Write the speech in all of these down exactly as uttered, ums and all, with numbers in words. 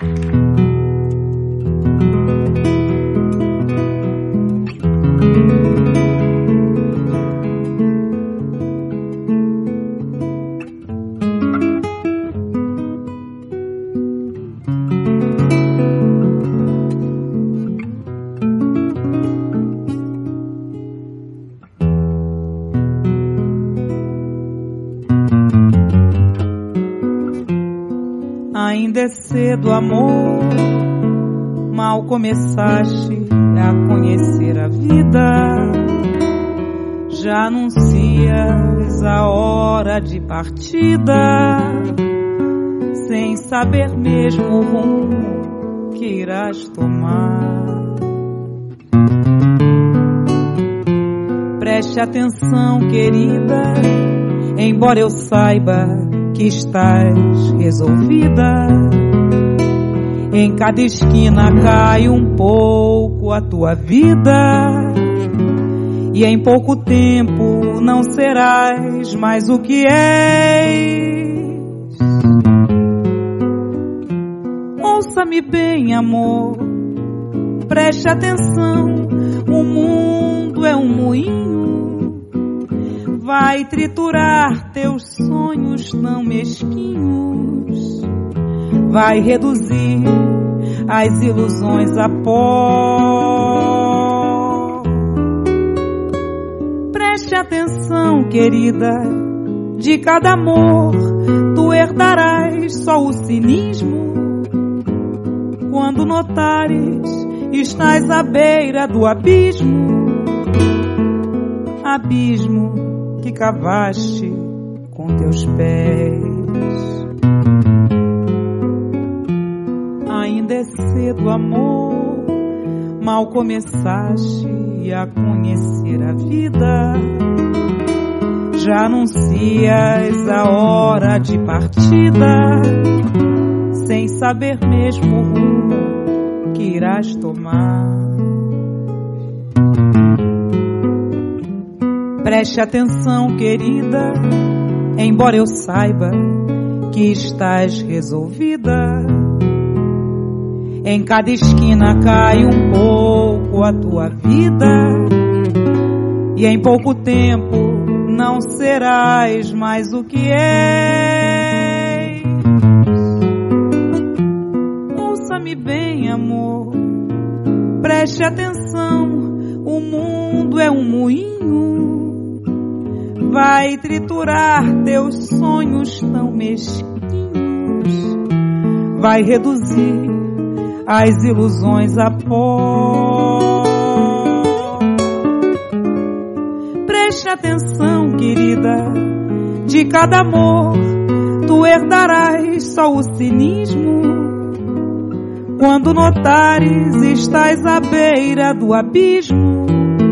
Ainda é cedo, amor, mal começaste a conhecer a vida, já anuncias a hora de partida, sem saber mesmo o rumo que irás tomar. Preste atenção, querida, embora eu saiba que estás resolvida. Em cada esquina cai um pouco a tua vida, e em pouco tempo não serás mais o que és. Ouça-me bem, amor, preste atenção, o mundo é um moinho, vai triturar teus sonhos tão mesquinhos, vai reduzir as ilusões a pó. Preste atenção, querida, de cada amor tu herdarás só o cinismo. Quando notares, estás à beira do abismo, abismo que cavaste com teus pés. Ainda é cedo, amor, mal começaste a conhecer a vida, já anuncias a hora de partida, sem saber mesmo o rumo que irás tomar. Preste atenção, querida, embora eu saiba que estás resolvida. Em cada esquina cai um pouco a tua vida, e em pouco tempo não serás mais o que és. Ouça-me bem, amor, preste atenção, o mundo é um moinho, vai triturar teus sonhos tão mesquinhos, vai reduzir as ilusões a pó. Preste atenção, querida, de cada amor tu herdarás só o cinismo. Quando notares, estás à beira do abismo,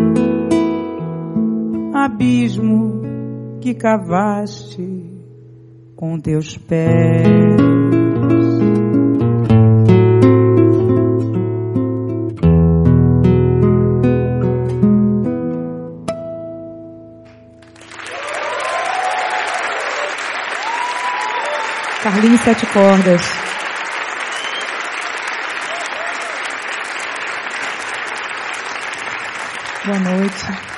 abismo que cavaste com teus pés. Carlinhos Sete Cordas. Boa noite.